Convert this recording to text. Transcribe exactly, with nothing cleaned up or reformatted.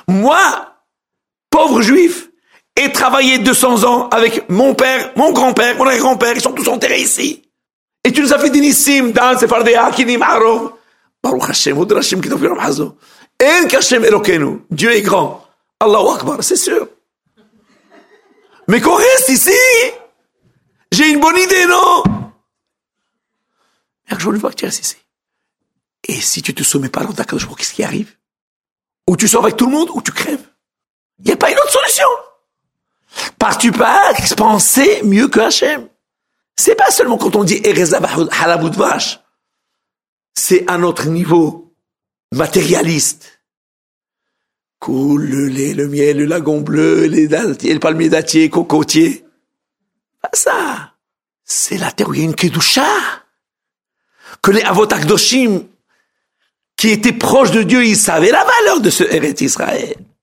moi, pauvre juif, ai travaillé deux cents ans avec mon père, mon grand-père, mon grand-père, ils sont tous enterrés ici. Et tu nous as fait des nissim dans le Sephardéa, Kinim Arov. Baruch Hashem, Od Hashem, Kitov Yoram Hazo. En Kashem Elokenu. Dieu est grand. Allahu Akbar, c'est sûr. Mais qu'on reste ici. J'ai une bonne idée, non? Et je veux voir que tu restes ici. Et si tu te soumets pas dans ta Kadosh Baruch, qu'est-ce qui arrive? Ou tu sors avec tout le monde, ou tu crèves. Il n'y a pas une autre solution. Parce que tu peux penser mieux que Hachem. C'est pas seulement quand on dit Ereza Halabut Vache. C'est à notre niveau matérialiste. Coule le lait, le miel, le lagon bleu, les dattiers, le palmier dattier, cocotier. Pas ça. C'est la terre où il y a une kedusha. Que les Avot Akdoshim, qui étaient proches de Dieu, ils savaient la valeur de ce Eretz Israël.